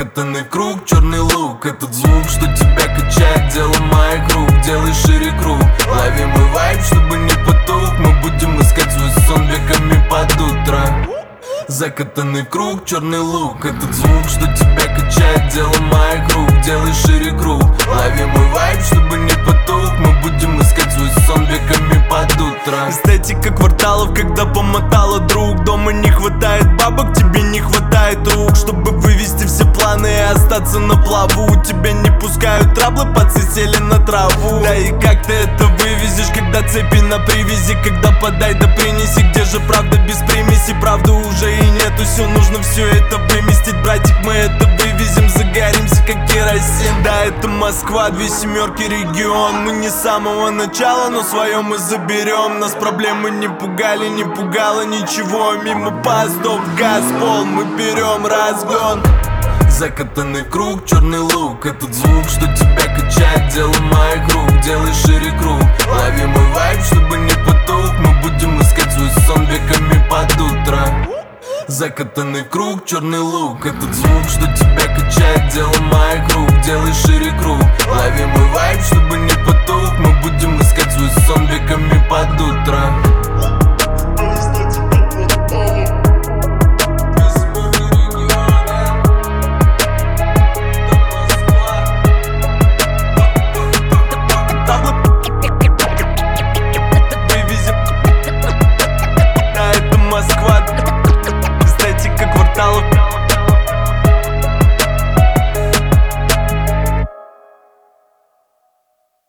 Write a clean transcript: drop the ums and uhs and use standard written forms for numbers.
Закатанный круг, черный лук. Этот звук, что тебя качает, дело моих рук. Делай шире круг, лови мой вайб, чтобы не потух. Мы будем искать свой сон веками под утро. Закатанный круг, черный лук. Этот звук, что тебя качает, дело моих рук. Делай шире круг, лови мой вайб, чтобы не потух. Мы будем искать свой сон веками под утро. Эстетика кварталов, когда помотала друг. Дома не хватает бабок, тебе не хватает рук, чтобы вывести все планы и остаться на плаву. Тебя не пускают траблы, пацы сели на траву. Да и как ты это вывезешь, когда цепи на привязи? Когда подай да принеси, где же правда без примеси? Правды уже и нету, все нужно все это выместить. Братик, мы это вывезем, загоримся как керосин. Да, это Москва, 2 семерки регион. Мы не с самого начала, но свое мы заберем. Нас проблемы не пугали, не пугало ничего. Мимо постов, газ, пол, мы берем разгон. Закатанный круг, черный лук. Этот звук, что тебя качает, дело моих рук. Делай шире круг, лови мой вайб, чтобы не потух. Мы будем искать свой сон веками под утро. Закатанный круг, черный лук. Этот звук, что тебя качает, дело моих рук. Делай шире круг, лови мой вайб, чтобы